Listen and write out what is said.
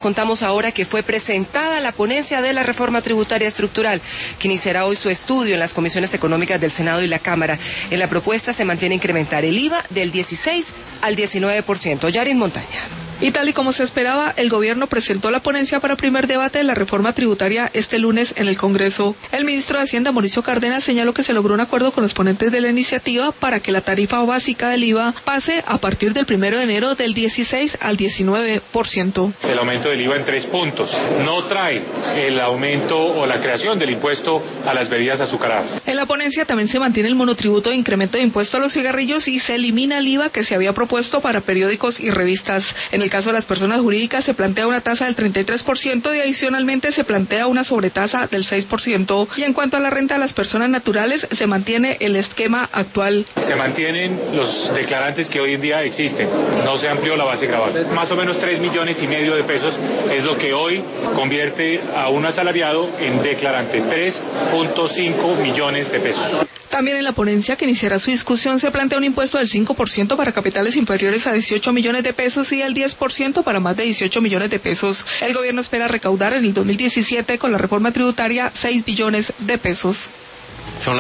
Contamos ahora que fue presentada la ponencia de la reforma tributaria estructural, que iniciará hoy su estudio en las comisiones económicas del Senado y la Cámara. En la propuesta se mantiene incrementar el IVA del 16 al 19%. Yarin Montaña. Y tal y como se esperaba, el gobierno presentó la ponencia para primer debate de la reforma tributaria este lunes en el Congreso. El ministro de Hacienda, Mauricio Cárdenas, señaló que se logró un acuerdo con los ponentes de la iniciativa para que la tarifa básica del IVA pase a partir del 1 de enero del 16 al 19%. El aumento del IVA en 3 puntos no trae el aumento o la creación del impuesto a las bebidas azucaradas. En la ponencia también se mantiene el monotributo de incremento de impuesto a los cigarrillos y se elimina el IVA que se había propuesto para periódicos y revistas. En el caso de las personas jurídicas se plantea una tasa del 33% y adicionalmente se plantea una sobretasa del 6%. Y en cuanto a la renta de las personas naturales, se mantiene el esquema actual. Se mantienen los declarantes que hoy en día existen, no se amplió la base gravable. Más o menos 3,5 millones de pesos es lo que hoy convierte a un asalariado en declarante, 3,5 millones de pesos. También en la ponencia que iniciará su discusión se plantea un impuesto del 5% para capitales inferiores a 18 millones de pesos y el 10% para más de 18 millones de pesos. El gobierno espera recaudar en el 2017 con la reforma tributaria 6 billones de pesos.